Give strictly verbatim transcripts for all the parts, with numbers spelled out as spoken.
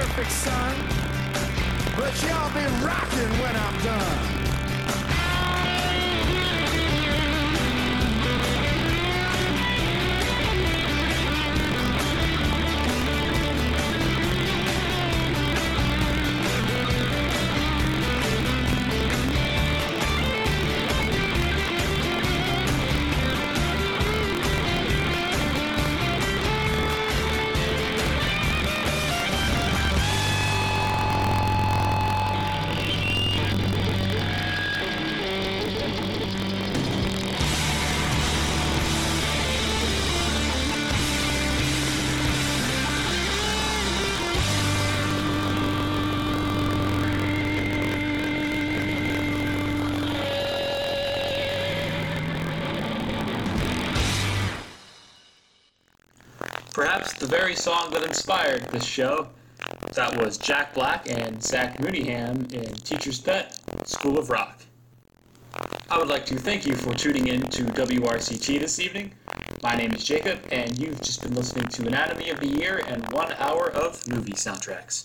perfect sun, but y'all be rocking when I'm done. Perhaps the very song that inspired this show. That was Jack Black and Zach Mooneyham in Teacher's Pet, School of Rock. I would like to thank you for tuning in to W R C T this evening. My name is Jacob, and you've just been listening to Anatomy of the Year and one hour of movie soundtracks.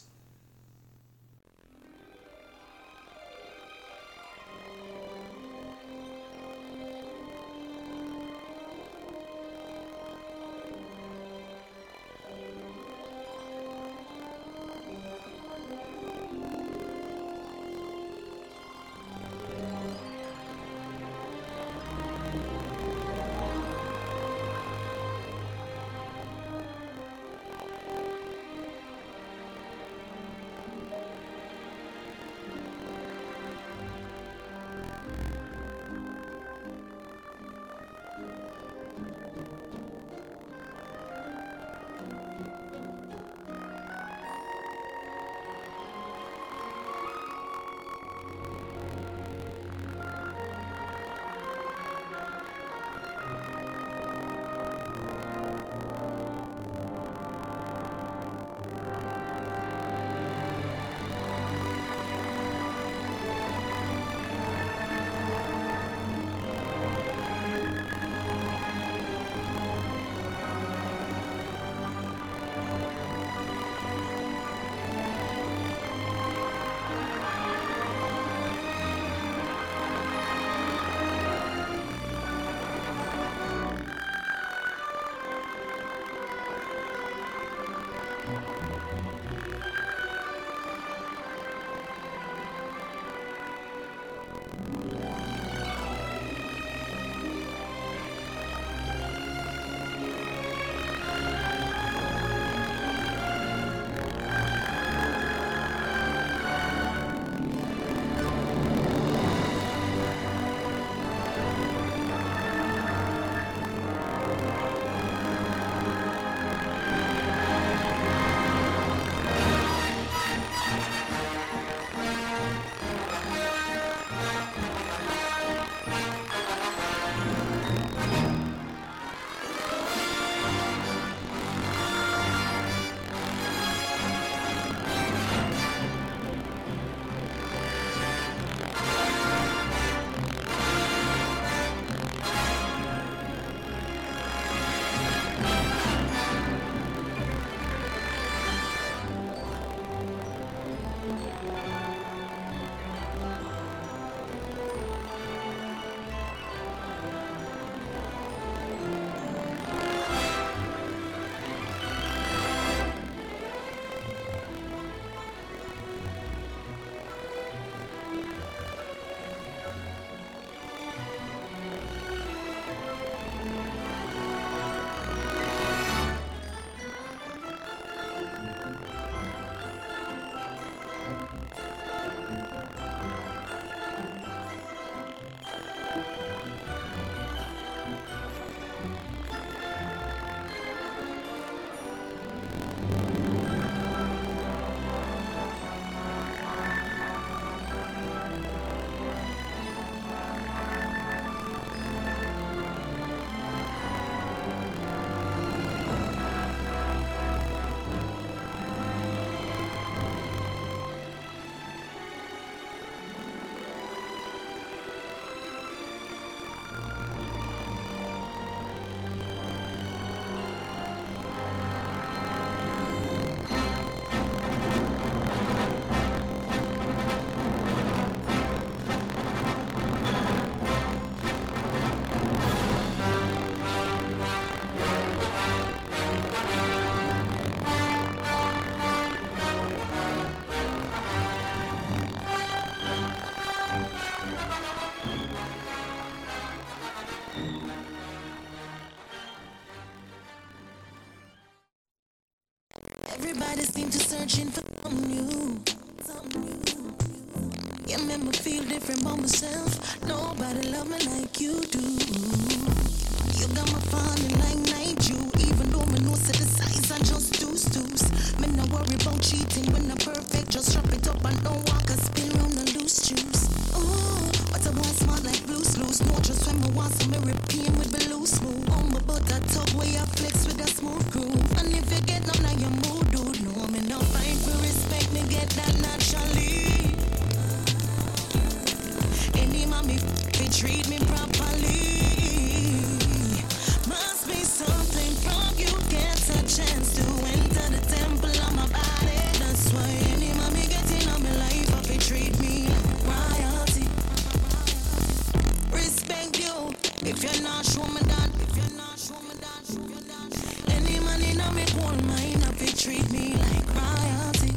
Everybody seems to searching for something new. Yeah, make me feel different by myself. Nobody love me like you do. You got me falling like night you. Even though me know set the size I just do stoops. Me no worry about cheating when I'm perfect. Just drop it up and don't walk a spin round the loose juice. Ooh, what a boy smart like blues loose. No just when me want some me repeat with the loose move. On my butt that tub where I flex with a smooth groove. And if you get none of your mood, dude, no me no fight for respect. Me get that naturally. Any mommy they treat me properly. Must be something from you gets a chance to enter the temple of my body. That's why any mommy getting on my life if they treat me like royalty. Respect you if you're not show me that. If you're not show me that, show me that. Any man in a me whole mind if they treat me like royalty.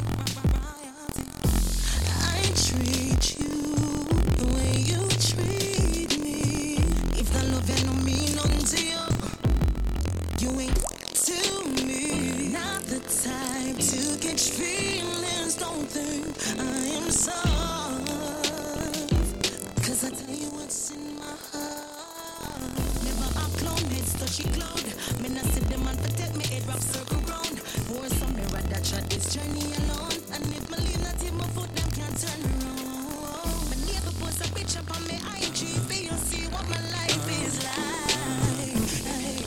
I treat you the way you treat me. If that love ain't no mean nothing to you, you ain't to me. Not the type to catch feelings. Don't think I am soft. Cause I tell you what's in my heart. Never a clone, it's touchy cloud. Me not sit them and protect me, head wrap circle round. For some me rather try this journey alone. And if my leave not in my foot, them can't turn around. My neighbor post a picture on me I G, for you see what my life is like. Hey,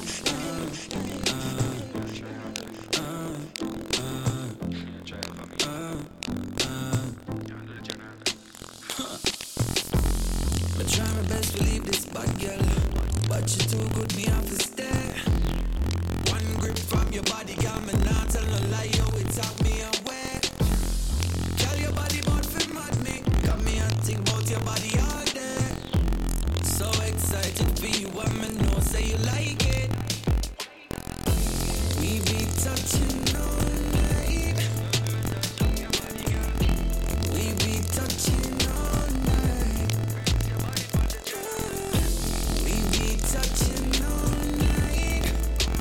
I try my best to leave this bad girl, but you too good, me have to stay. One grip from your body, got me not tell no lie, yo, it took me away. Tell your body about for mad me, got me and think about your body all day. So excited for you, and me know say you like it. We be touching all night. We be touching all night. We be touching all night.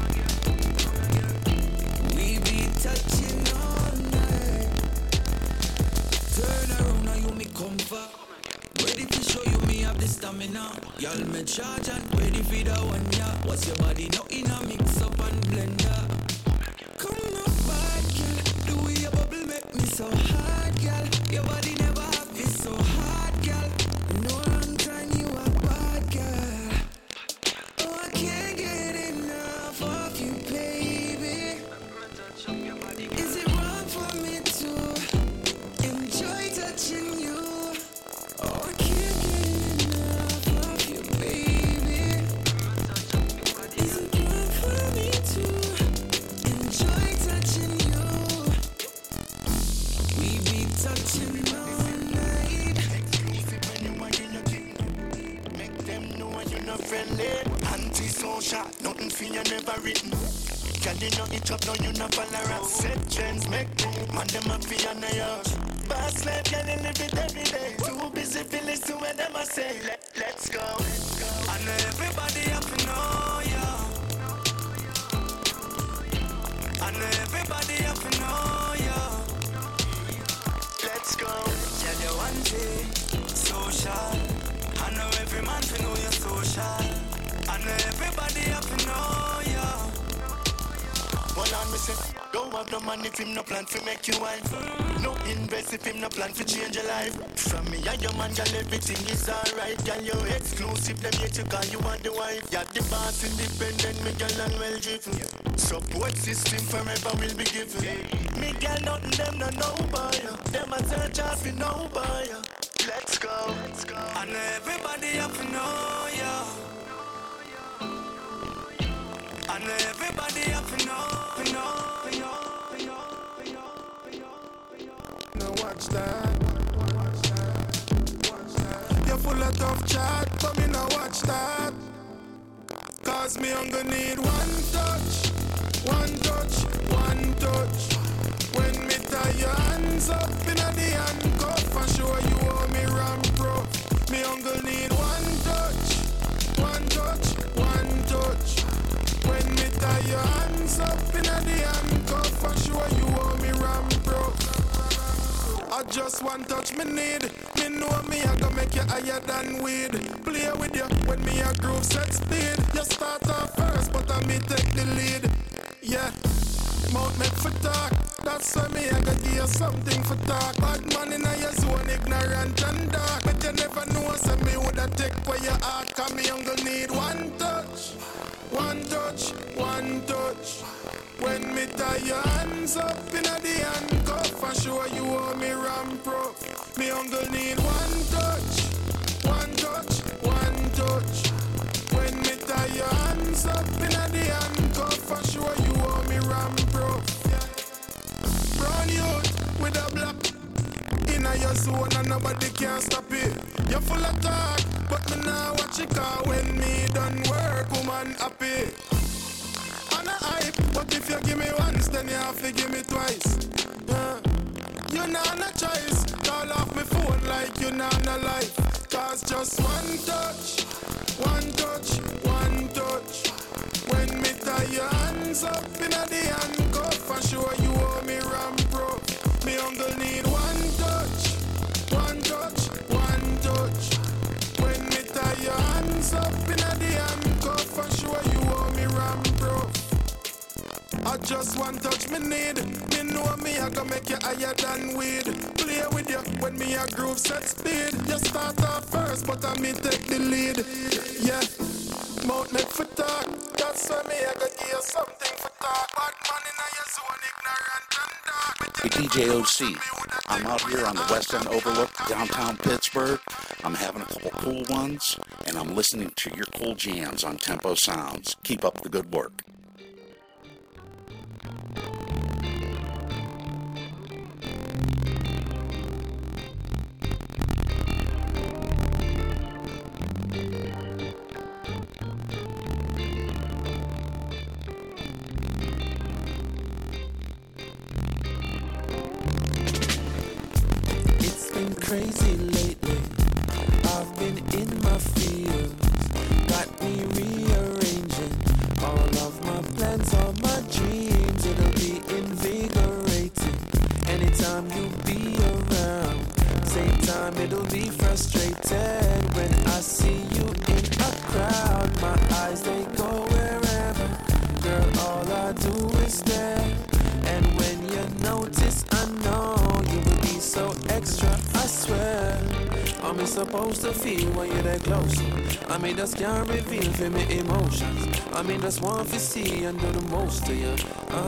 We be touching all night. Turn around now, you me comfort. Ready to show you me have the stamina. Y'all me charge and ready for the one, yeah. What's your body now in a mix up and blender? Come up bad, girl. The way your bubble make me so hard, girl. Your body never have been so hard, girl. No long time you a bad girl. Oh, I can't get enough of you, baby. Is it wrong for me to enjoy touching you? Oh, I can't get enough of you, baby. Is it wrong for me to enjoy touching you? We be touching all night. Exclusive when you are in your team. Make them know you're not friendly. Anti-social, nothing for you never written. Girl, you know it up, no you not tolerant. Set trends, make move, man them up for your nails. Boss life, girl, you live it every day. Too busy feeling to when them I say, Let, let's go. I know everybody have to know ya. I know everybody have to know ya. Let's go. Tell you one thing, social. I know every man to know you're social. I know everybody have to know ya. Well, on me say, don't have no money if him no plan to make you wife. No invest if him no plan to change your life. From me and your man, girl, everything is alright. Girl, you exclusive, them yet you call you want the wife. You're the boss, independent, me girl, and well driven. Support system forever will be given. Me girl, nothing them no know by you. Them a search out for no by you. Let's go. Let's go. I know everybody have to know ya. I know everybody have to know, to know, to know, to know, to know, to know, to know. Now watch that. You're full of tough chat, but me now watch that. Cause me hunger need one touch, one touch, one touch. When me tie your hands up in the handcuff, I show you how me ram pro. Me hunger need one touch, one touch, one touch. When me tie your hands up in the handcuff, I show you how me I just one touch me need. Me know me I go make you higher than weed. Play with you when me a groove set speed. You start off first, but I me take the lead. Yeah, mouth make for talk. That's why me I go give you something for talk. Bad man in your zone, ignorant and dark. But you never know, so me woulda take where your heart. Cause me younger need one touch, one touch, one touch. When me tie your hands up in the handcuff, I show you how me ramp rough. Me uncle need one touch, one touch, one touch. When me tie your hands up in the handcuff, I show you how me ramp rough. Brown youth with a black inna your zone and nobody can stop it. You're full of talk, but me now watch it cause when me done work, woman happy. I'm a hype, but if you give me once, then you have to give me twice. Yeah. You know no choice. Call off my phone like you know no life. Cause just one touch, one touch, one touch. When me tie your hands up in the handcuff, I show you how me ramp rough. Me uncle need one touch, one touch, one touch. When me tie your hands up in the handcuff, I show you how me ramp rough. I just one touch me need. Me know me I can make you higher than weed. Play with you when me a groove set speed. You start off first, but I me take the lead. Yeah, mouth make for talk. That's why me I can give you something for talk. Bad man in your zone, ignorant and dark. Hey D J O C, I'm out here on the West End Overlook, downtown Pittsburgh. I'm having a couple cool ones, and I'm listening to your cool jams on Tempo Sounds. Keep up the good work. Crazy lately, I've been in my field, got me rearranging all of my plans, all my dreams. It'll be invigorating anytime you be around. Same time it'll be frustrating when I see you in a crowd. My eyes they go wherever, girl, all I do is stare. And when you notice, I know you will be so extra, I swear. I'm supposed to feel when you're that close. I mean, just can't reveal for me emotions. I mean, just want to see and do the most to you.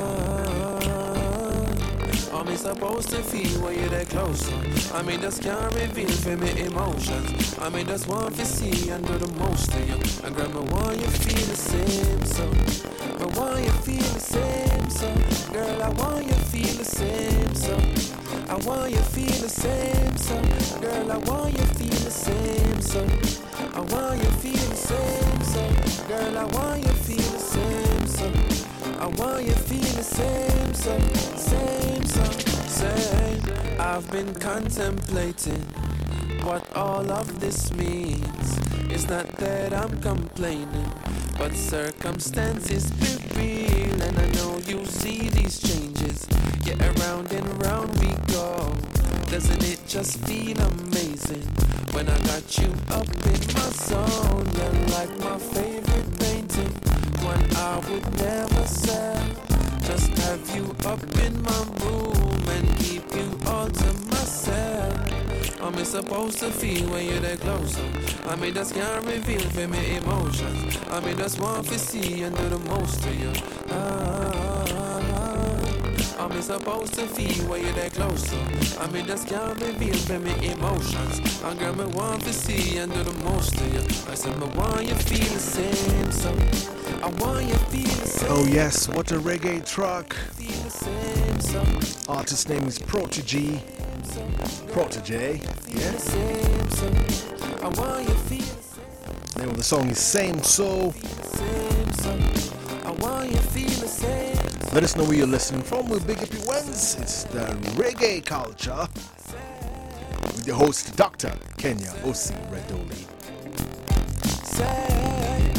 Ah, I'm supposed to feel when you're that close. I mean, just can't reveal for me emotions. I mean, just want to see and do the most to you. And girl, I want you feel the same, so I want you feel the same, so girl, I want you feel the same, so I want you feel the same, so girl, I want you feel the same, so I want you feel the same, so girl, I want you feel the same, so I want you feel the same, so same, so same. I've been contemplating what all of this means. It's not that I'm complaining, but circumstances reveal, and I know you see these changes. Yeah, around and around we go. Doesn't it just feel amazing when I got you up in my zone? You're like my favorite painting, one I would never sell. Just have you up in my room and keep you all to myself. I'm supposed to feel when you're that close. I mean, just can't reveal for me emotions. I mean, just want to see and do the most to you. Ah, I'm supposed to feel when you're that close. I mean, just can't reveal for me emotions. And girl, me want to see and do the most to you. I said, me want you feel the same, so I want you feel the same. Oh yes, what a reggae track. Feel the same, so Artist name is Protege. Protege, yeah. I want you feel the Name of the song is Same So. same, so I want you feel the same. Let us know where you're listening from. We'll big up your wins. It's the reggae culture with your host, Doctor Kenya Osi Redoli. Say,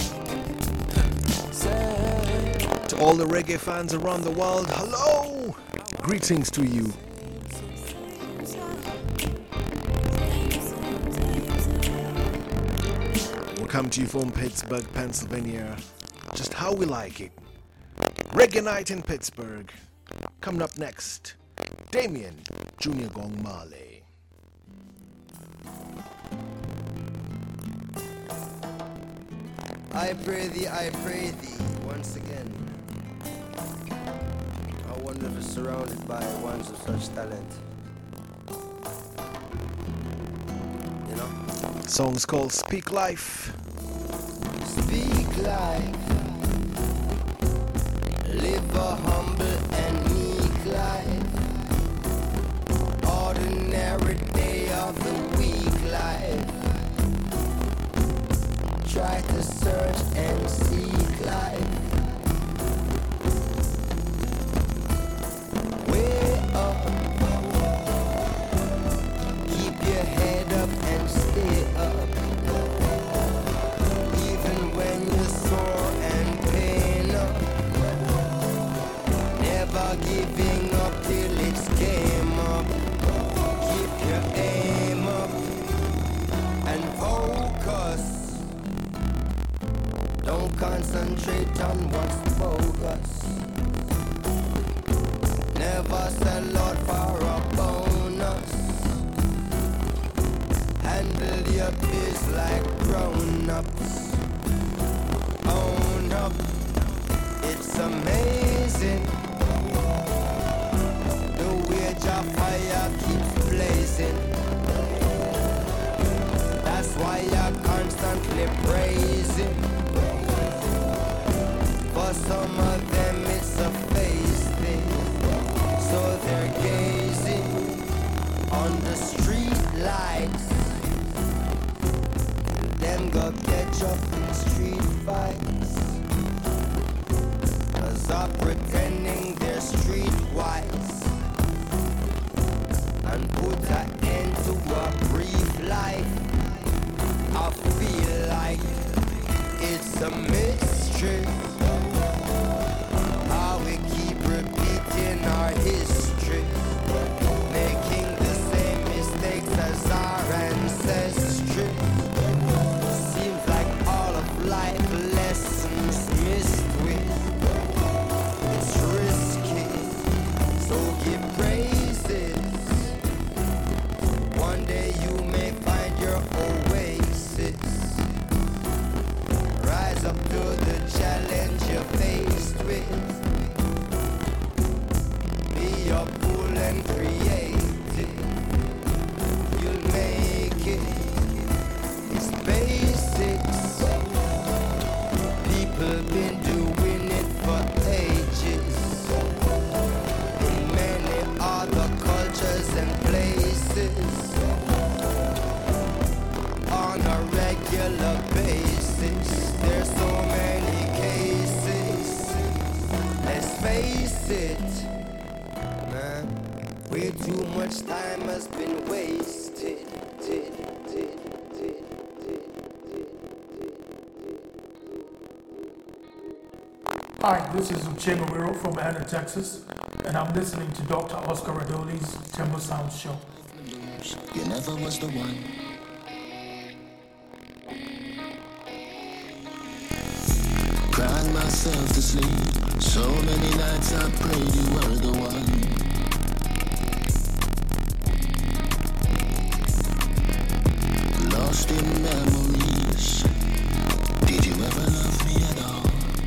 say, To all the reggae fans around the world, hello! Greetings to you. will come to you from Pittsburgh, Pennsylvania, just how we like it. Reggae Night in Pittsburgh. Coming up next, Damien Junior Gong Marley. I pray thee, I pray thee, once again. I wonder if it's surrounded by ones of such talent. You know? Song's called Speak Life. Speak life. Live a humble and meek life. Ordinary day of the week life. Try to search and seek life. Way up. Keep your head up and stay up. Even when you're sore and pain up. Never giving up till it's game up. Keep your aim up and focus. Don't concentrate on what's bogus. Never sell out for a bonus. Handle your biz like grown-ups. Own up, it's amazing. The wage of fire keeps blazing. That's why you're constantly praising. For some of them it's a face thing. So they're gazing on the street lights. Them go catch up in street fights. Cause are pretending they're streetwise. And put an end to a brief life. I feel like it's a mystery. How we keep repeating our history, making the same mistakes as our ancestry. Seems like all of life lessons missed with. It's risky, so give praises. One day you may find your oasis. Rise up to the challenge you're faced with. Be your fool and creative. You'll make it. It's basics. People been doing it for ages. In many other cultures and places. On a regular basis. There's so many cases. Let's face it, man. Way too much time has been wasted. Hi, this is Uche Guerrero from Atlanta, Texas, and I'm listening to Doctor Oscar Radoli's Temple Sound Show. You never was the one. Crying myself to sleep. So many nights I prayed you were the one. Lost in memories. Did you ever love me at all?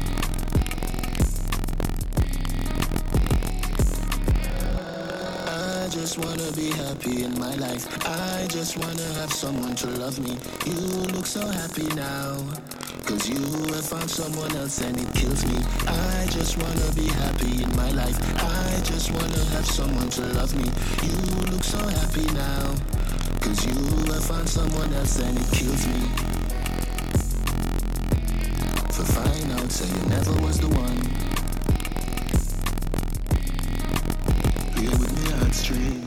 I just wanna be happy in my life. I just wanna have someone to love me. You look so happy now. Cause you have found someone else and it kills me. I just wanna be happy in my life. I just wanna have someone to love me. You look so happy now. Cause you have found someone else and it kills me. For find out, say you never was the one. Play with me heartstring.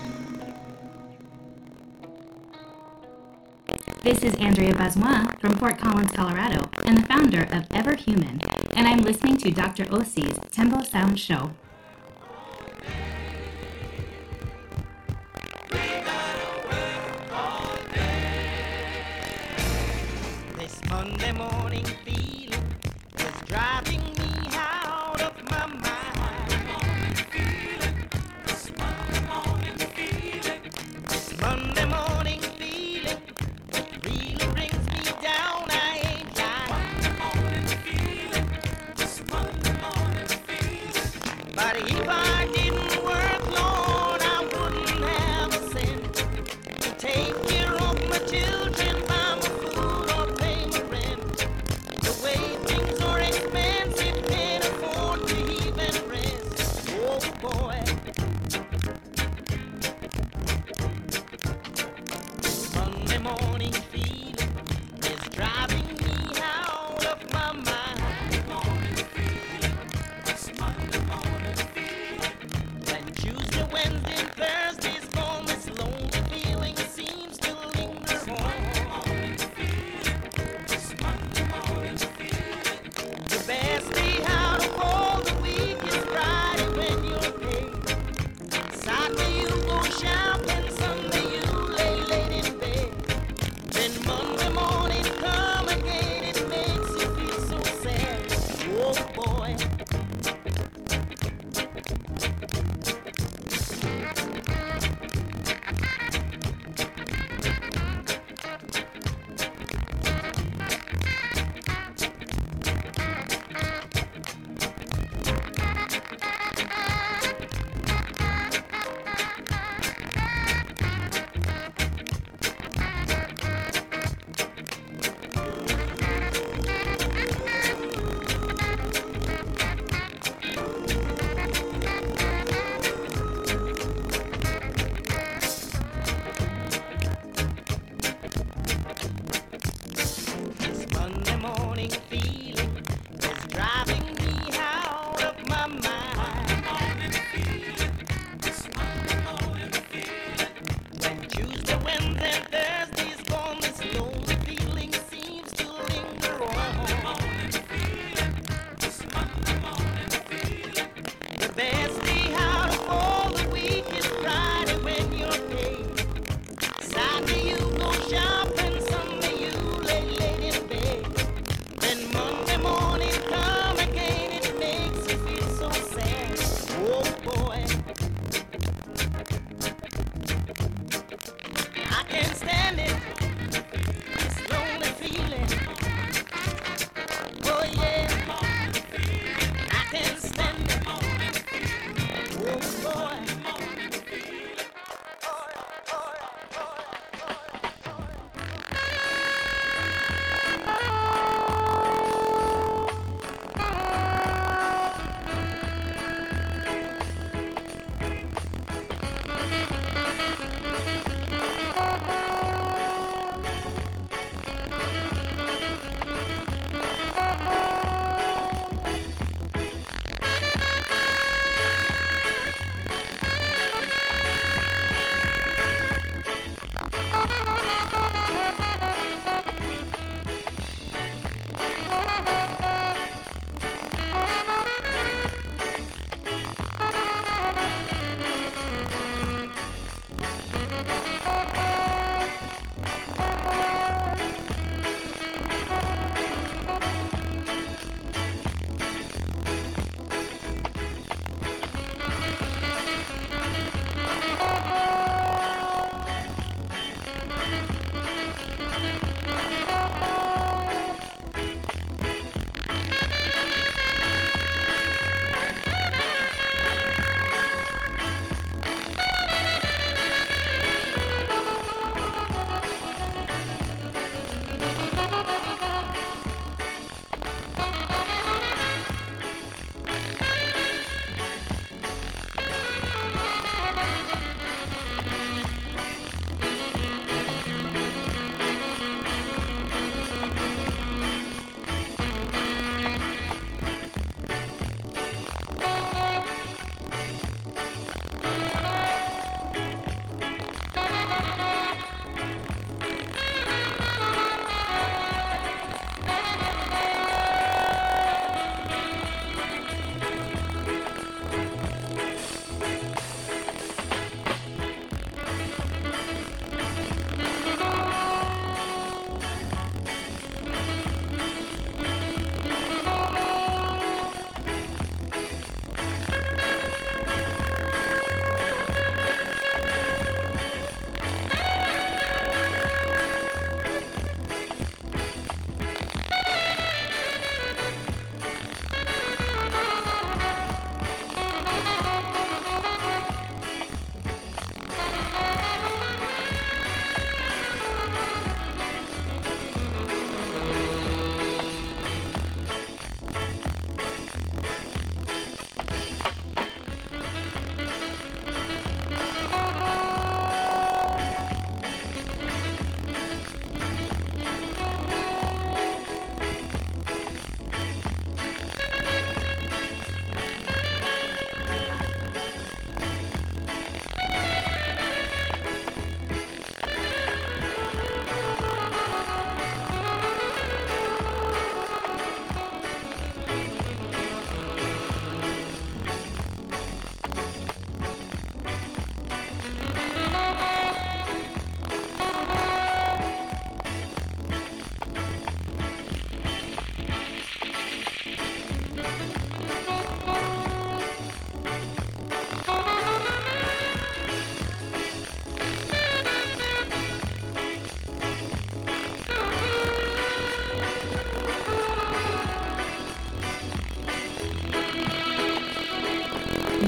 This is Andrea Bazmois from Fort Collins, Colorado, and the founder of Ever Human, and I'm listening to Doctor Osi's Tempo Sound Show. This Monday morning feeling is driving me out of my mind. This Monday morning feeling, this Monday morning feeling really brings me down. I ain't lying. Monday morning feeling, this Monday morning feeling. But if I didn't work, Lord, I wouldn't have a cent to take care of my children, buy my food or pay my rent. The way things are expensive,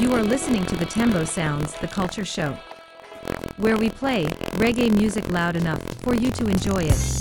You are listening to the Tembo Sounds, the Culture Show, where we play reggae music loud enough for you to enjoy it.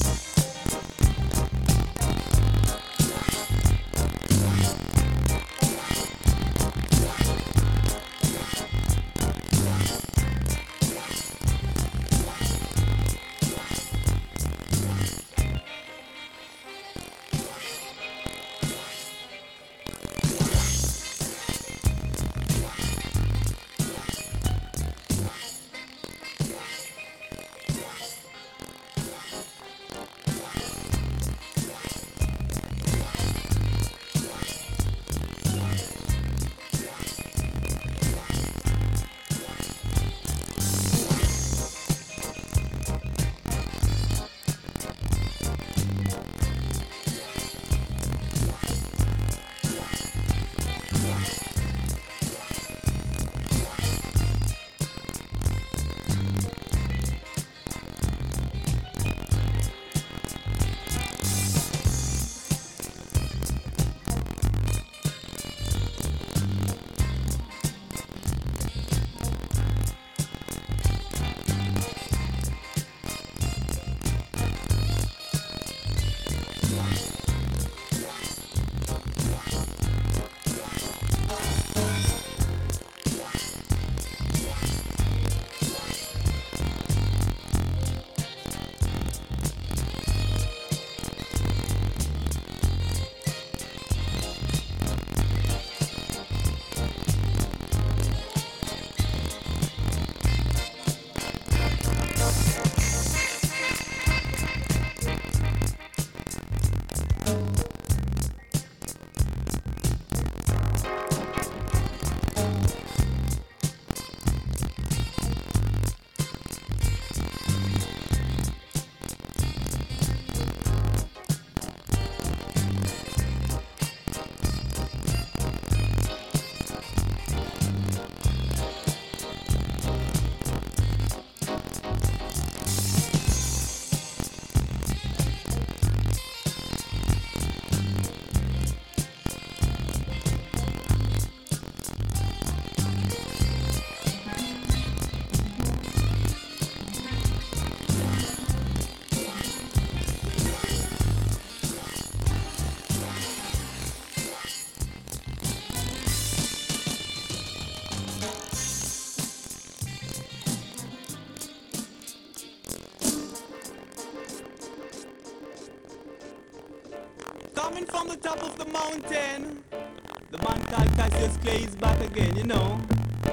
Coming from the top of the mountain, the man called Cassius Clay is back again, you know.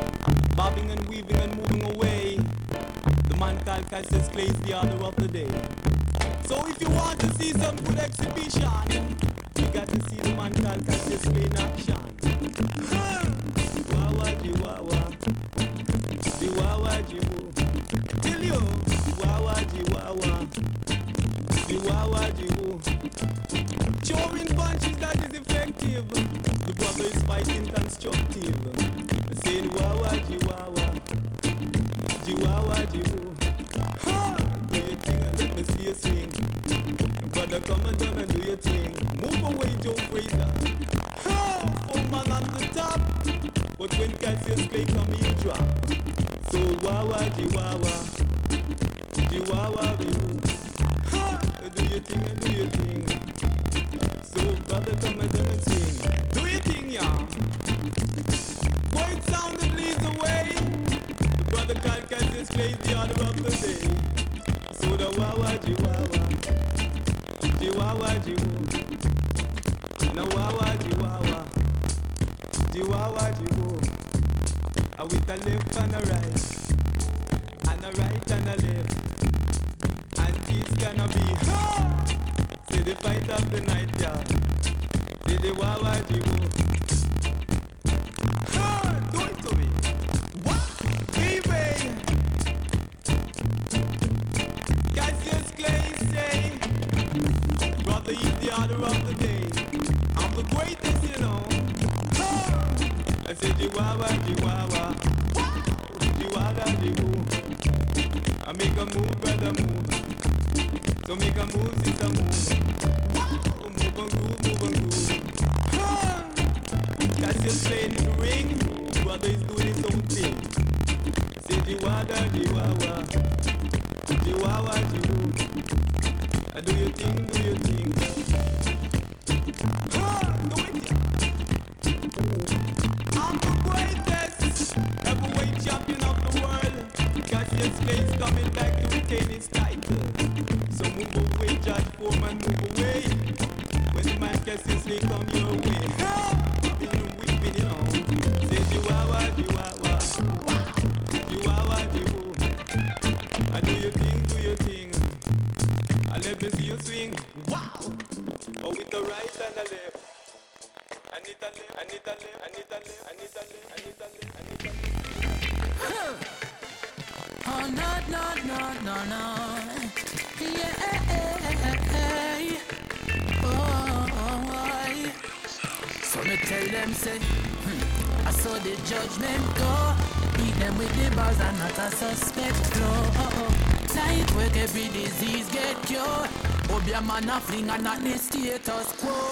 Bobbing and weaving and moving away. The man called Cassius Clay is the order of the day. So if you want to see some good exhibition, you got to see the man called Cassius Clay in action. Wawa jiwawa, jiwawa jiwu. Tell you, wawa jiwawa, jiwawa jiwu. Showing punches that is effective. The brother is fighting constructive. Saying wawa jiwawa, jiwawa jiwu. Ha! Do your thing and let me see you swing. Brother, come and down and do your thing. Move away, Joe Fraser. Ha! Oh man on the top. But when Cassius Clay come, he drop. So wawa jiwawa, jiwawa jiwu. Ha! Do your thing and do your thing. So brother, come and come and sing. Do your thing, y'all. Boy, it sounded leads away. The brother called Cassius Clay is the order of the day. So the wawa jiwawa, jiwawa jiwu. Now wawa jiwawa, jiwawa jiwu. A with a left and a right, and a right and a left, and it's gonna be ha! Say the fight of the night, yeah. Say the wawa jiwu. Ha! Do it to me. What? Baby! Cassius Clay say, brother, he's the order of the day. I'm the greatest, you know. Ha! I said jiwawa, jiwawa. Jiwawa, jiwu. I make a move, brother, move. So make a move, sister, move. Move and groove, move and groove. Ha! Cassius Clay in the ring. Brother always doing his own thing. Say Jiwada, Jiwawa, Jiwawa, Jiwu. I do your thing, do your thing. Ah, do it. I'm the greatest heavyweight champion of the world. Cassius Clay's coming back to retain his title. So move away, Judge Foreman, move away. When the man Cassius Clay come your way. I've been whipping it on. Say Jiwawa, Jiwawa, Jiwawa, Jiwu. I do your thing, do your thing. I let me see you swing. Wow! Oh, with the right and the left. I need a left, I need a left, I need a left, I need a left, I need a left, I need a left. Oh no no no no no, yeah. Oh, oh, oh. So me tell them say, hmm, I saw the judgment go. Beat them with the bars and not a suspect flow. Oh, oh. Tight work every disease get cured. Obia man a fling and not the status quo.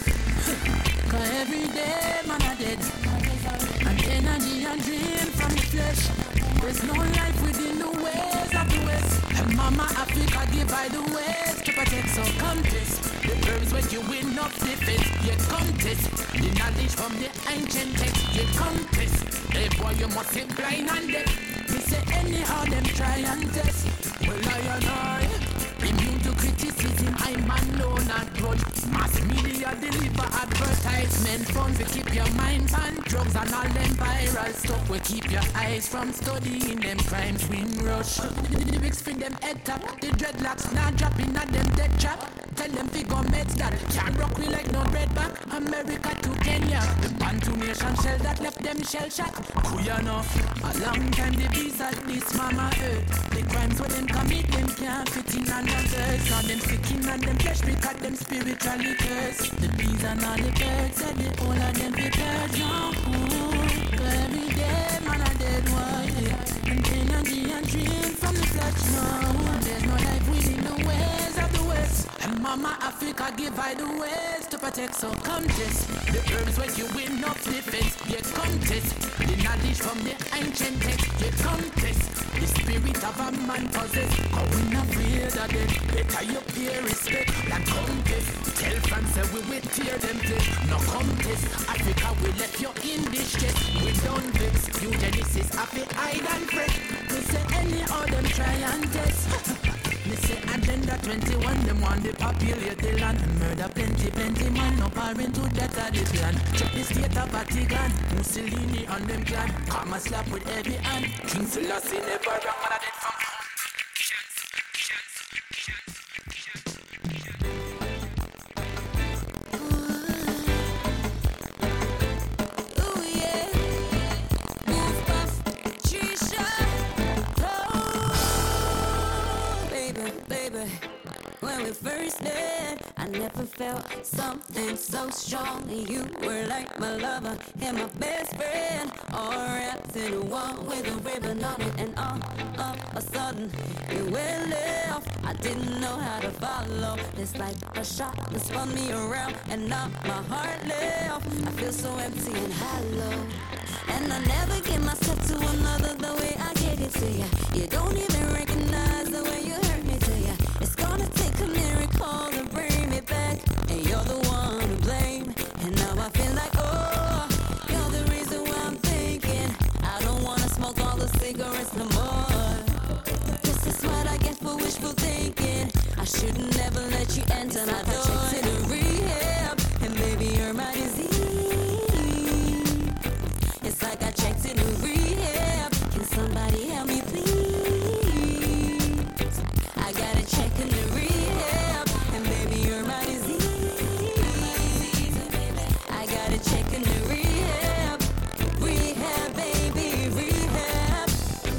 Cause every day man a dead, and energy and dream from the flesh. There's no life within the ways of the West. And Mama Africa give by the ways to protect. So contest the verbs when you win up defense. You contest the knowledge from the ancient text. You contest hey boy you must be blind and deaf. Me say anyhow them try and test. Well I and I immune to criticism, I man know not grudge. Mass media deliver advertisement funds. We keep your mind on drugs and all them viral stuff. We keep your eyes from studying them crimes we rush. The lyrics for them head top. The dreadlocks now dropping at them dead trap. Tell them figure meds that can't rock me like no redback. America to Kenya, the Bantu nation shell that left them shell shock. Kuyano, a long time the bees at this mama earth. The crimes where them commit them can't fit in on others. Now them sticking on them flesh because them spiritually cursed. The bees and all the birds said the whole of them prepared. No, every day man a dead one. And energy and dream from the flesh. No, there's no life within the ways of the West. And Mama Africa give by the ways to protect. So contest the herbs when you win up defense. You contest the knowledge from the ancient text. You contest the spirit of a man possess. Going afraid of them. Better you pay respect. Like contest. Tell France say we will tear them dead. No contest. Africa we left you in this chest. We don't vex. Eugenesis happy hide and fret. We say any of them try and test. Me say agenda twenty-one, them want to populate the land. Murder plenty, plenty man, no parent to that are the plan. Check the state of Vatican, Mussolini on them clan. Come a slap with every hand. King Selassie never wrong, man a dead from when we first met, I never felt something so strong. You were like my lover and my best friend, all wrapped in one with a ribbon on it. And all of a sudden, you went left. I didn't know how to follow. It's like a shot that spun me around and knocked my heart left. I feel so empty and hollow, and I never give myself to another the way I gave it to you. You don't even recognize the way you hurt me to you. It's gonna take a miracle to bring me back, and you're the one to blame. And now I feel like, oh, you're the reason why I'm thinking I don't wanna smoke all the cigarettes no more. This is what I get for wishful thinking. I shouldn't never let you enter my door. I checked in rehab, and baby, you're my disease. It's like I checked in rehab. Can somebody help me, please? I gotta check in the rehab, and baby, you're my disease. I gotta check in the rehab, rehab, baby, rehab.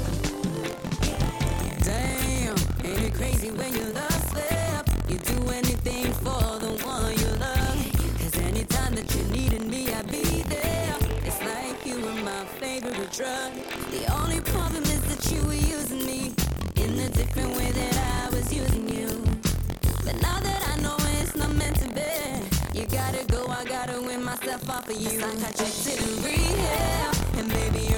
Damn, ain't it crazy when you love slip? You do anything for the one you love. Cause anytime that you needed me, I'd be there. It's like you were my favorite drug. The only problem is that you were using me in a different way that I was using you. But now that I know it's not meant to be, you gotta go, I gotta win myself off of you. It's like I checked in rehab, and baby, you're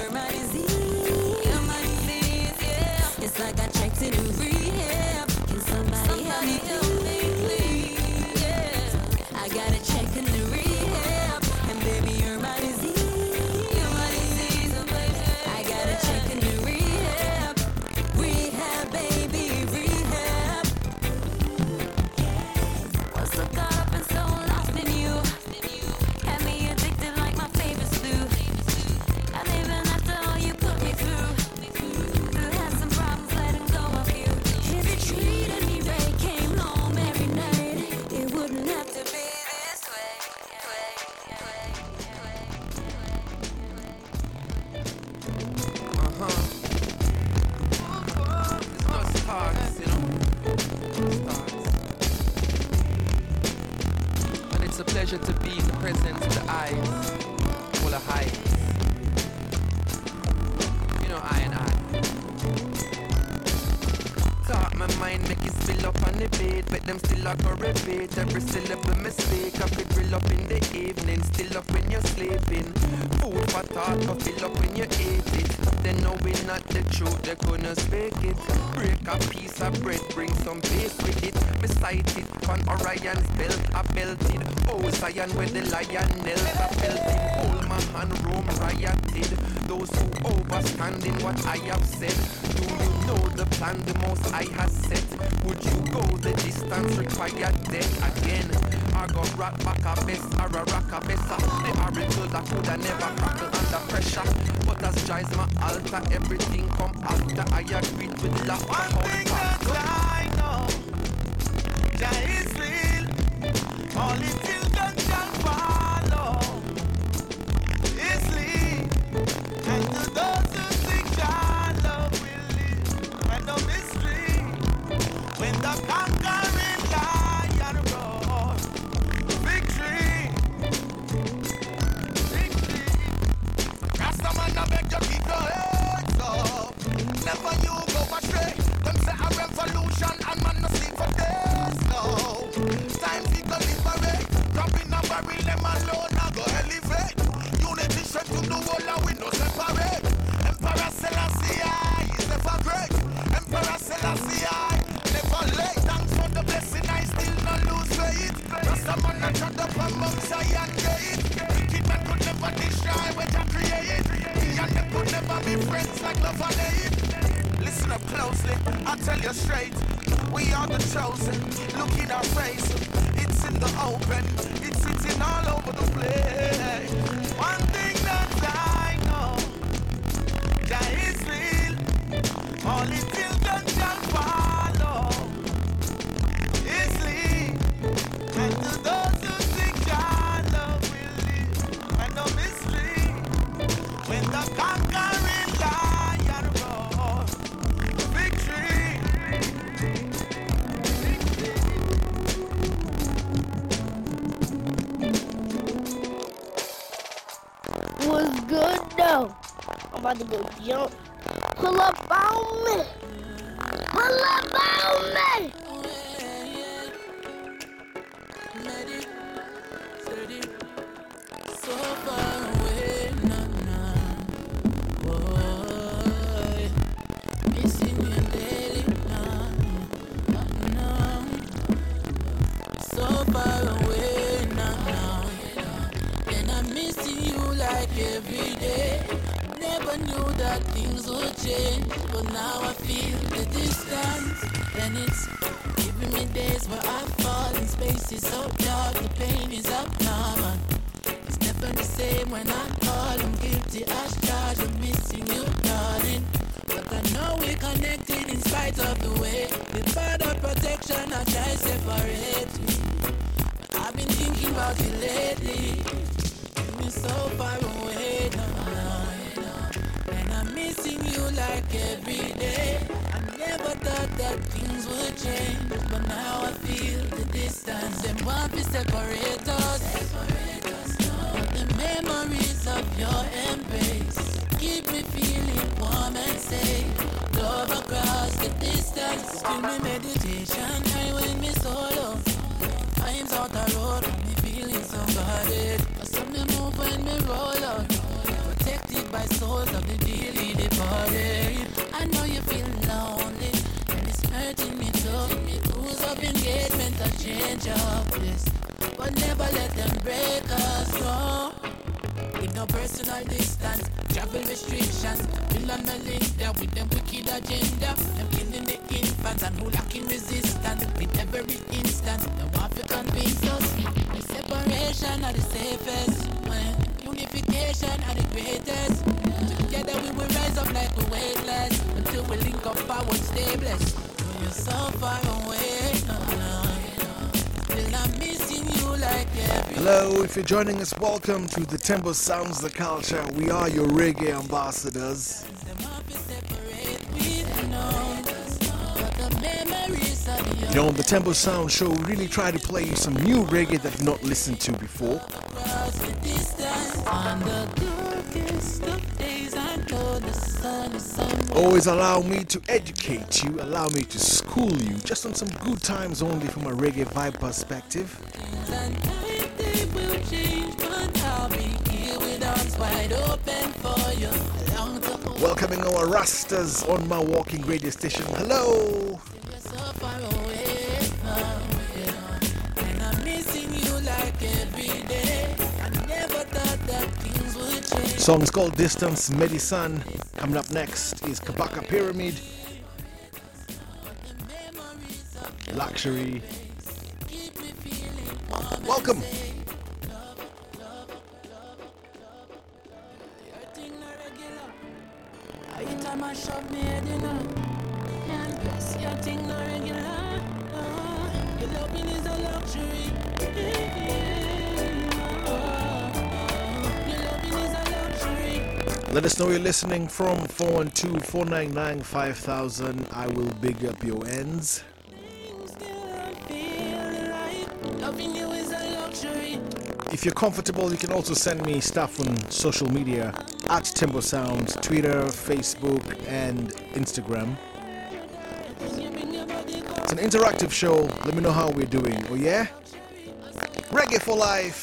I've been so lost in you. Had me addicted like my favorite stew. And even after all you put me through, you had some problems letting go of you. If you treated me right, came home every night, it wouldn't have to be this way. Uh-huh. It's just starts, you know. Starts. And it's a pleasure to be in the presence of the eyes, full of heights. You know, I and I. Talk my mind, make it spill up on the bed, but them still I go repeat every syllable mistake. I could drill up in the evening, still up when you're sleeping. Food for thought, but fill up when you eat it. They know we're not the truth, they couldn't speak it. Break a piece of bread, bring some base with it. Beside it, on Orion's belt, I belted. Oh, Zion where the lion knelt, I felt him. Hold my hand, Rome rioted. Those who overstand in what I have said. Do you know the plan the most I has set? Would you go the distance required then again? I go rock back a best or a rock a besser. The oracle that could have never crackle under pressure. But as Jai's my altar, everything come after. I agreed with love. One thing that I know, Jai is real. Only children shall follow. Is lead. And to those who think Jah love will live. And no mystery. When the conquering lion roars. Victory. Victory. Rastaman, I beg you keep your heads up. Never you go astray. Them say a revolution and man no sleep for days now. Time people liberate. Drop in a barrel, them alone I go elevate. Unity strength to the whole and we no separate. Emperor Selassie I is never great. Emperor Selassie I never late. Thanks for the blessing I still no lose faith. Rastaman I trod up among Zion gate. Wicked man could never destroy what I create. Me and them could never be friends like love and hate. Listen up closely, I'll tell you straight. We are the chosen, look in our face. It's in the open, it's written all over the place. One thing that I know, Jah is real. Only children shall follow. Is lead. And to those who think Jah love will live. And no mystery. When the conquering lion roars. Victory. Was good though. I'm about to go jump. Pull up on me. Pull up on me. So far away, nah, nah. Boy, missing you daily, nah, nah. So far away, nah, nah. And I'm missing you like every day. Never knew that things would change, but now I feel the distance. And it's giving me days where I fall in spaces so dark, the pain is abnormal. It's never the same when I call, I'm guilty as charged of missing you, darling. But I know we're connected in spite of the way the border protection I try separate me. But I've been thinking about you lately. You're so far away now, and I'm missing you like every day. I never thought that things would change, but now I feel the distance. Them want to separate us, but the memories of your embrace keep me feeling warm and safe. Love across the distance, to me meditation. I when me solo, times out the road, me feeling so guarded. Some me move when me roll out, protected by souls of the dearly departed. I know you feel lonely, and it's hurting me too. Rules of engagement are change up, yes, but never let them break us. No, with no personal distance, travel restrictions. Bill and Melinda with them wicked agenda. Them killing the infants and who lacking resistance. With every instant, they want to convince us. The separation are the safest. Unification are the greatest. Together we will rise up like we're weightless. Until we link up power, stay blessed. When you're so far away, still I'm missing you like every. Hello, if you're joining us, welcome to the Tembo Sounds the Culture. We are your reggae ambassadors. You know, on the Tembo Sound Show, we really try to play you some new reggae that you've not listened to before. Always allow me to educate you, allow me to school you, just on some good times only from a reggae vibe perspective. Welcoming our Rastas on my walking radio station. Hello! Song is called Distance Medicine. Coming up next is Kabaka Pyramid, Luxury. Welcome. Let us know you're listening from four one two, four nine nine, five thousand. I will big up your ends. If you're comfortable, you can also send me stuff on social media at Tembo Sounds, Twitter, Facebook, and Instagram. It's an interactive show. Let me know how we're doing. Oh yeah? Reggae for life.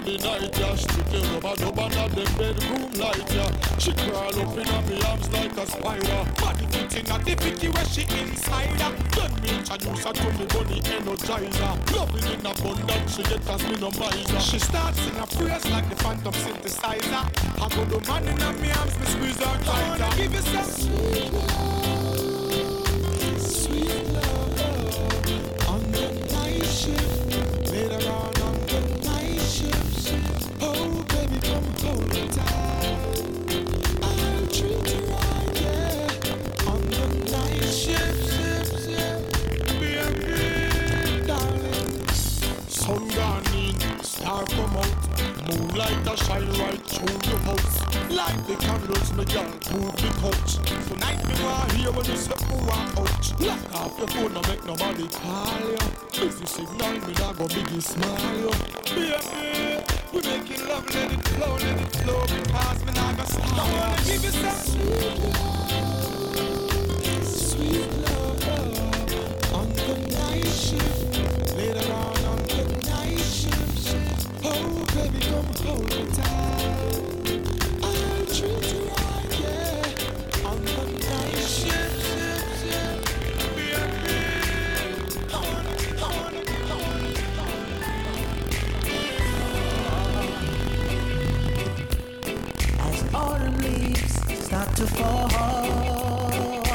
of the night, yeah. Strictly rubber dub under the bedroom light, yeah. She crawl up in her arms like a spider. Body fitting at the picky where she inside her. Then me introduce her to me body energizer. Loving in abundance, she get as me no miser. She starts in a praise like the phantom synthesizer. I go the man in her arms, me squeeze her tighter. I wanna give you some sweet love, sweet love. On the night shift, later on on the night shift. Oh baby, come hold me tight. I'll treat you right, yeah. On the night shift, shift, shift. Baby, darling. Sun gone in, star come out. Moonlight a shine right through your house. Like the candles, my girl, move the couch. Tonight me want hear when you say who want out. Lock off your phone and make nobody call you. Busy signal me that go biggie smile you. Baby, we making love, let it flow, let it flow. Because me not gonna stop. I wanna give you some sweet love, sweet love. On the night shift, later on on the night shift. Oh baby, come hold me tight. I'll treat you right, yeah. On the night shift, shift, shift. Baby, I wanna, I wanna, I wanna. As autumn leaves start to fall,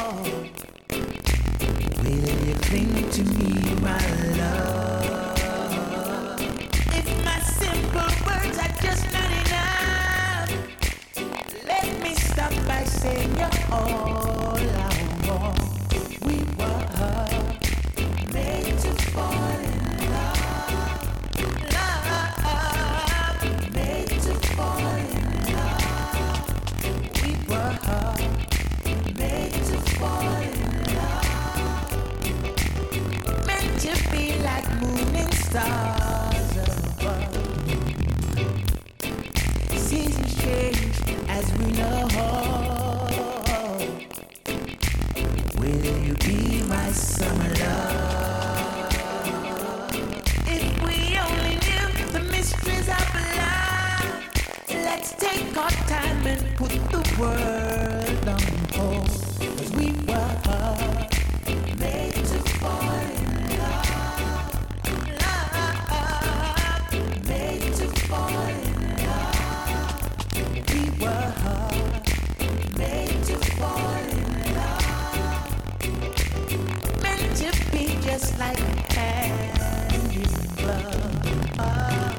will you cling to me, my love? If my simple words are just not enough, let me stop by saying you're all I want. We were made to fall in love, love, made to fall in love. We were made to fall in love, meant to be like moon and stars above. Seasons change as we know. Will you be my summer love? If we only knew the mysteries of love, let's take our time and put the world on hold. 'Cause we were made to fall in love, love, made to fall in love. We were made to fall in love, meant to be just like hand in glove. Oh.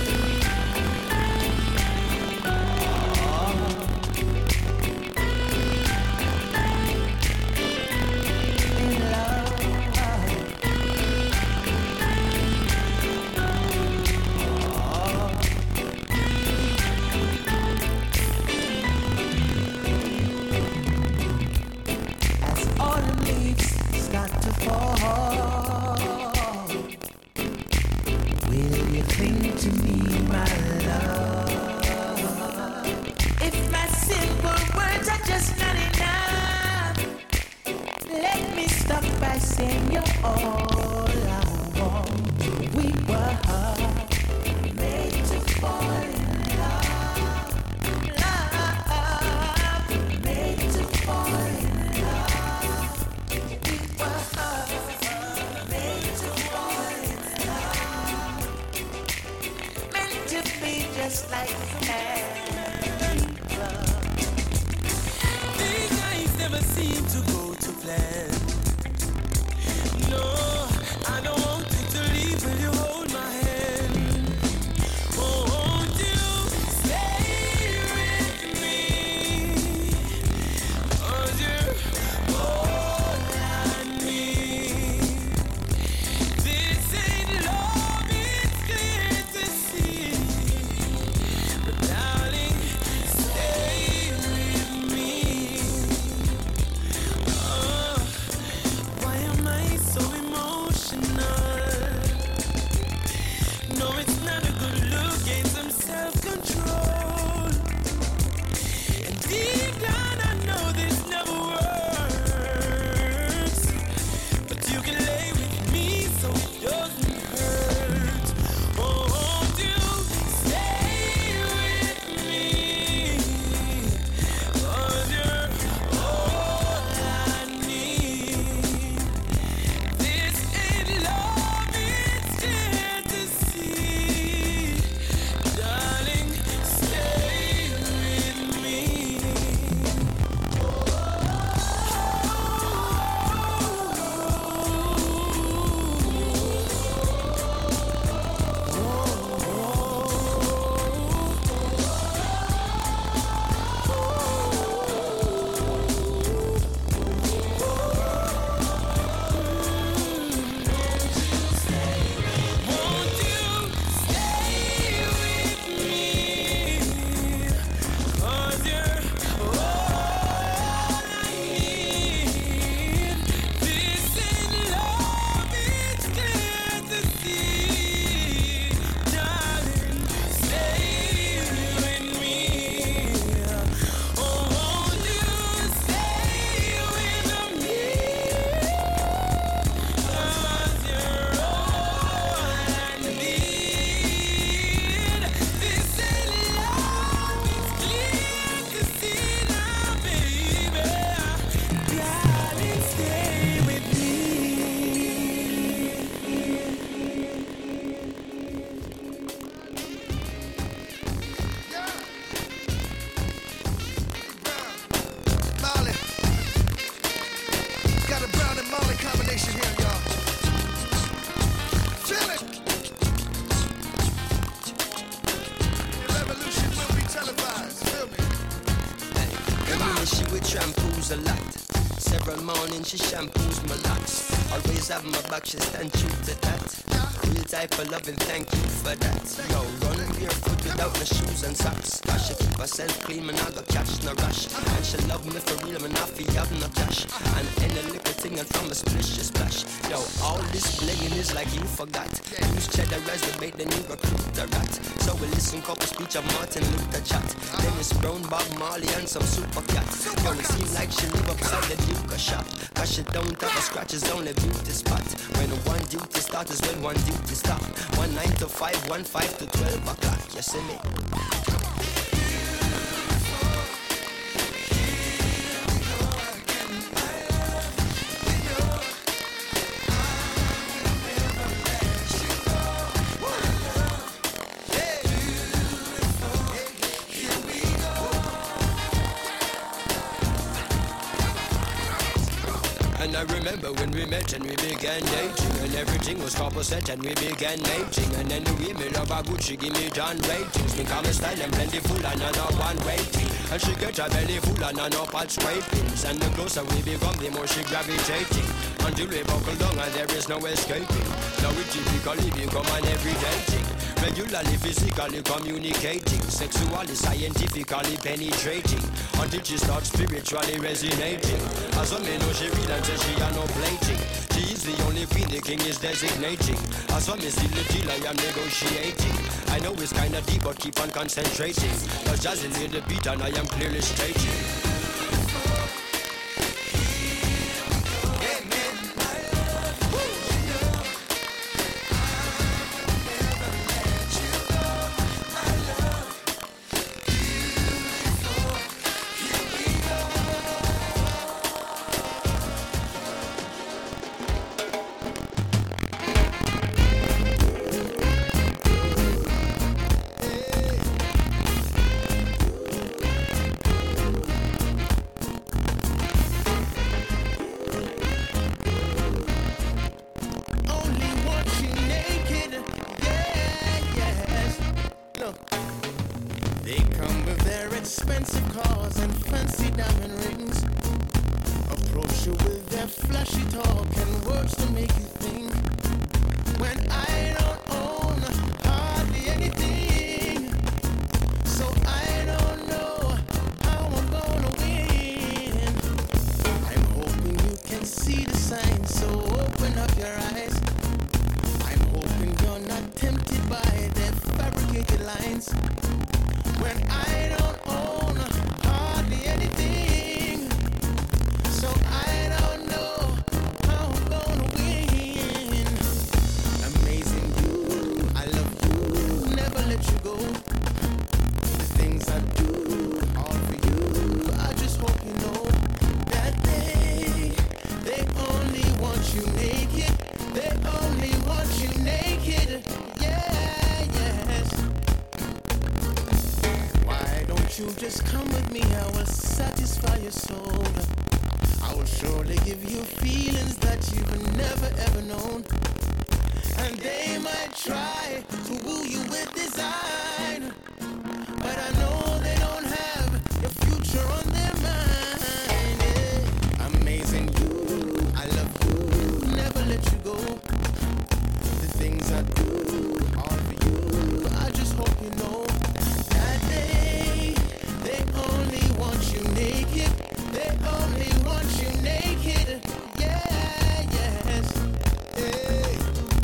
Will you cling to me, my love? If my simple words are just not enough, let me stop by saying you're all I want. We were made to fall in love, love, made to fall in love. We were made to fall in love, meant to be just like hand in glove. These nights never seem to go to plan. No, I don't want you to leave. Will you hold my hand? Oh, won't you stay with me? 'Cause you're all I need. This ain't love, it's clear to see. But darling, stay with me. Oh, why am I so emotional? use a lot. Several mornings she shampoos my locks. Always have my back, she stand true to that. Real type of loving, thank you for that. Yo, run barefoot without no shoes and socks. Cause she keep herself clean, man, I got catch no rush. And she love me for real, man, I feel have no cash. And any little thing and from a splish, she splash. Yo, all this blinging is like you forgot. Use cheddar as the bait, then you recruit the rat. So we listen couple speech of Martin Luther chat. Dennis Brown, Bob Marley, and some super cat. Yo, it seems like she live upside the Duke shop. Cause she don't have a scratch, it's only beauty spot. When one duty starts is when one duty stop. One nine to five, one five to twelve o'clock. You see me? And I remember when we met and we began dating, and everything was couple set and we began mating. And then the women of our Gucci give me John ratings. Me come style and plentiful and I know one waiting. And she get her belly full and I know pot scrapings. And the closer we become, the more she gravitating. Until we buckle down and there is no escaping. Now we typically become an everyday thing. Regularly, physically communicating, sexually, scientifically penetrating, until she starts spiritually resonating. As a man, she read and says she are no plating. She is the only queen the king is designating. As for me, still the deal I am negotiating. I know it's kinda deep, but keep on concentrating. Cause Jazzy laid the beat and I am clearly stating.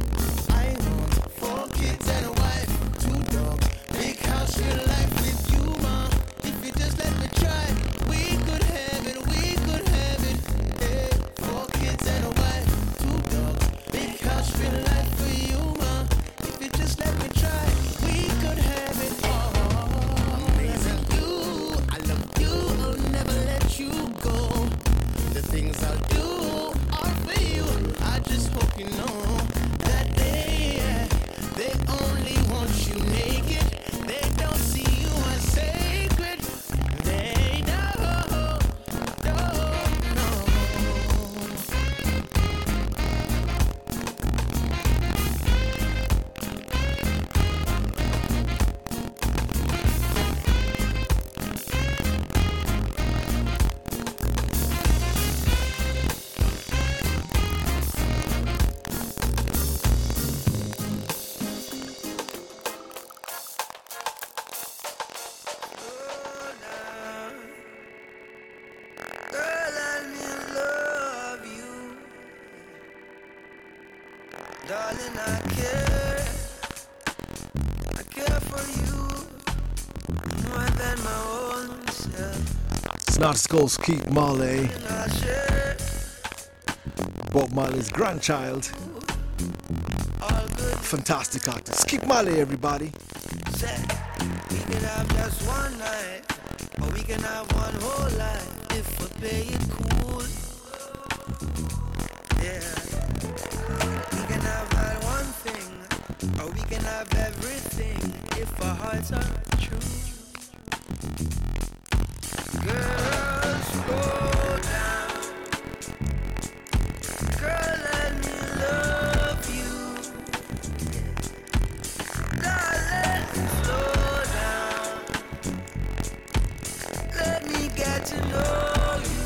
Life with you and I care. I care for you more than my own self. It's not Skulls Keith Marley, And I share Bob Marley's grandchild. all good. Fantastic artist. Keith Marley, everybody. Said we can have just one night, or we can have one whole life if we play it cool. Yeah. We can have that one thing, or we can have everything if our hearts are true. Girl, slow down. Girl, let me love you. Darling, slow down. Let me get to know you.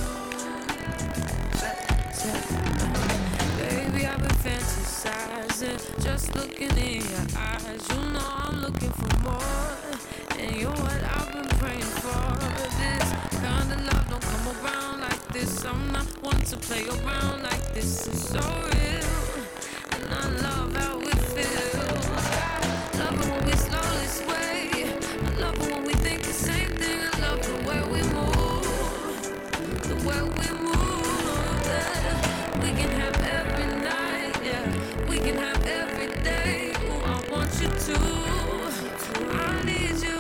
Baby, I've been fantasizing, just looking in your eyes. You know I'm looking for more, and you're what I've been praying for. This kind of love don't come around like this. I'm not one to play around like this. It's so real, and I love how it feels. I love it when we slowly sway. I love it when we think the same thing. I love the way we move, the way we move. Yeah. We can have every night, yeah. We can have every day. Ooh, I want you to. I need you.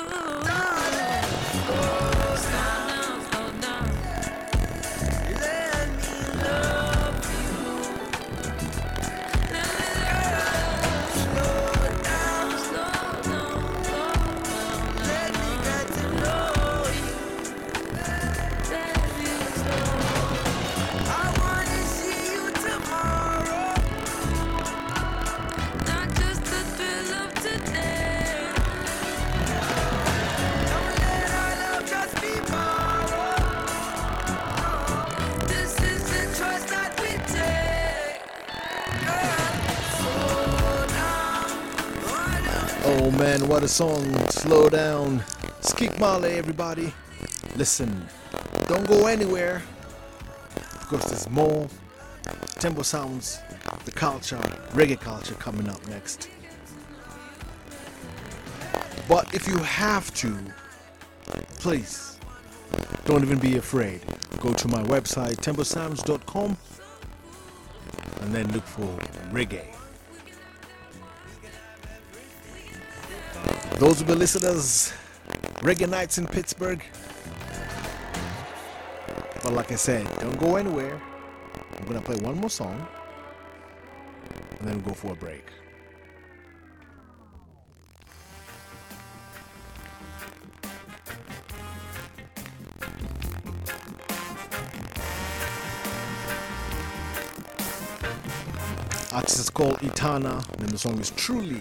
Slow down, slow down. Let me love you. Let me love. Slow down. Slow down, slow down. Let me get to know you. Baby, slow. I wanna see you tomorrow. Not just the thrill of today. Don't let our love just be borrowed. This is the choice that we take. Slow down. Why don't Oh man, what a song. Slow down. It's Keith Marley, everybody. Listen, don't go anywhere, because there's more Tempo Sounds, the culture, reggae culture coming up next. But if you have to, please, don't even be afraid. Go to my website, tempo sounds dot com, and then look for reggae. Those will be listeners, Reggae Nights in Pittsburgh. But like I said, don't go anywhere. I'm gonna play one more song, and then we'll go for a break. Artist is called Itana, and the song is Truly.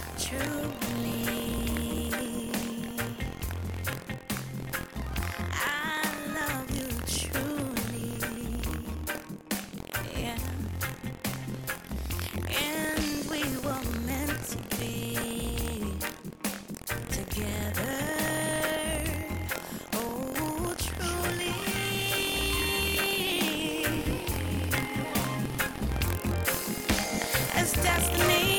It's destiny.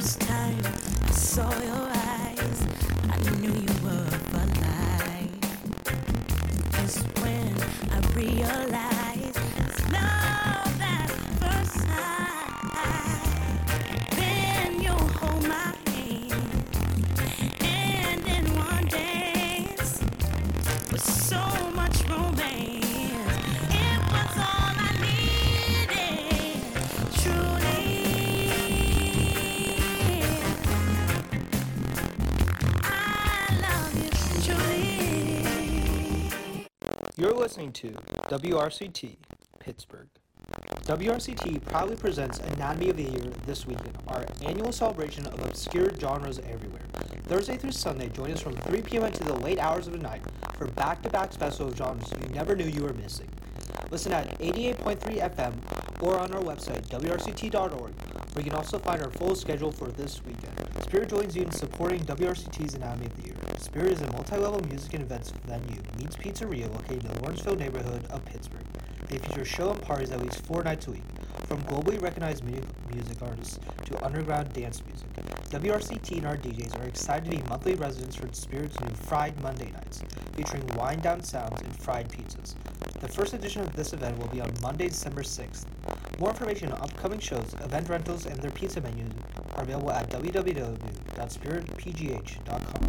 first time I saw your eyes, I knew you were for life. Just when I realized it's love at first sight, then you hold my hand, and in one dance, with so much romance, it was all I needed, truly. You're listening to W R C T, Pittsburgh. W R C T proudly presents Anatomy of the Year this weekend, our annual celebration of obscure genres everywhere. Thursday through Sunday, join us from three p.m. into the late hours of the night for back-to-back special of genres you never knew you were missing. Listen at eighty-eight point three F M or on our website, W R C T dot org, where you can also find our full schedule for this weekend. Spirit joins you in supporting W R C T's Anatomy of the Year. Spirit is a multi-level music and events venue, Meats Pizzeria, located in the Lawrenceville neighborhood of Pittsburgh. They feature show and parties at least four nights a week, from globally recognized mu- music artists to underground dance music. W R C T and our D Js are excited to be monthly residents for Spirit's new Fried Monday nights, featuring wind-down sounds and fried pizzas. The first edition of this event will be on Monday, December sixth. More information on upcoming shows, event rentals, and their pizza menus are available at w w w dot spirit p g h dot com.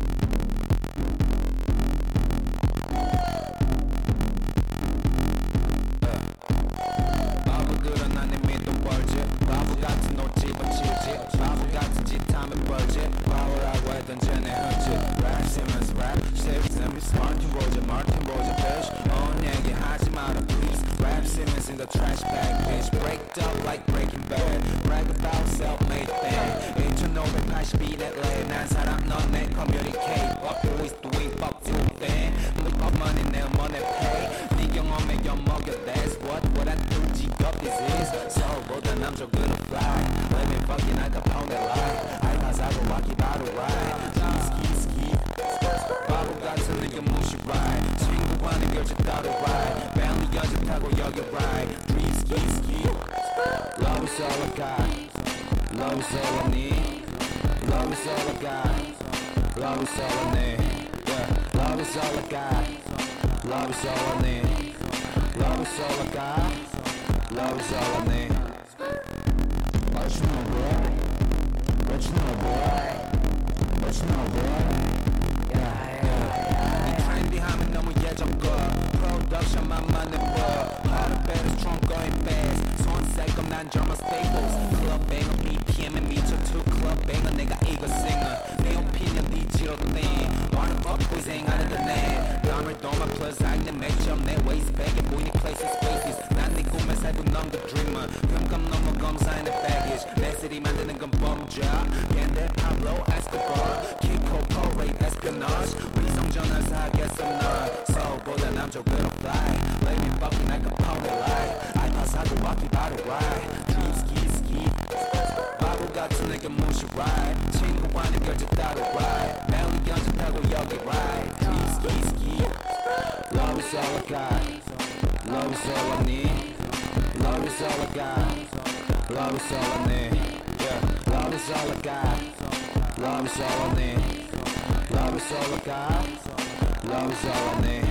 바보 그런 안에 믿도 벌지 바보 같은 옷 집어치지 바보 같은 짓 하면 벌지 바보라고 했던 쟤네 흔적 Rap Simmons rap Steve Simmons Martin Roger Martin Roger bitch 어 얘기하지 마라 please Rap Simmons in the trash bag bitch Breaked up like Breaking Bad Brag about self-made band 천오백팔십일 L A 난 사람 너네 communicate What boys doing fuck you fan Look up money 내 money pay 네 경험에 엿먹여 that's what what I do 지겹 this is 서울보다 남쪽으로 fly Living fucking like a pound of lie 알바사고 와기 바로 ride ski ski 바보 같은 네가 무시 ride 친구와는 결제 따로 ride family 여자 타고 여기 ride Dream ski ski Love is all I got Love is all I need Love is all I got Love is all I need yeah. Love is all I got Love is all I need Love is all I got Love is all I need What you know boy What you know boy What you know boy Yeah yeah 이 트렌디함은 너무 예전 거 Production만 많은 법 Harder better strong going fast 손 셀검 난 German staples Club banger B P M에 미쳐 two club banger 내가 이거 singer 내 opinion 네 지로도 내 많은 fuckboys ain't out of the net 남을 도마 plus I 내 매점 내 waistbag에 보이니 places spaces 난 네 꿈에 살고 넌 the dreamer 금감 넘어 검사인 the baggage 내 city 만드는 건 범죄 걘데 Pablo Escobar Kiko parade espionage 위성전화 사겠어 넌 서울보다 남쪽으로 fly Let me fucking like a pound of light 알파사도 와기 바로 ride Dream ski ski 바보 같은 내가 무시 ride 친구와는 결제 따로 ride 매일 견제 타고 여기 ride Dream ski ski Love is all I got Love is all I need Love is all I got Love is all I need yeah. Love is all I got Love is all I need Love is all I got Love is all I need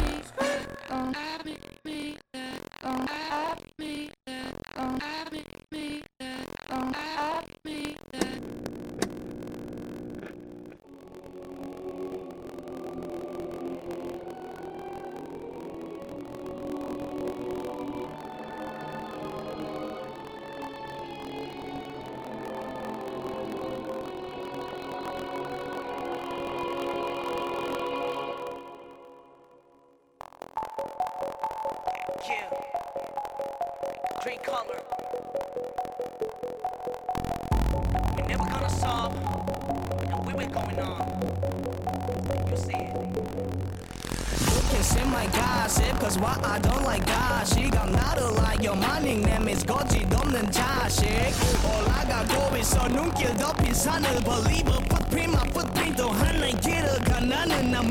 Yeah. Green color. We're never gonna stop. We know where we're going on. You see it. You can send my gossip, cause what I don't like gossip. I'm not a liar, my nickname is 거짓 없는 자식. 올라가고 있어 눈길 덮인 산을 Believer footprint, my footprint도 하나의 길을 가 나는 나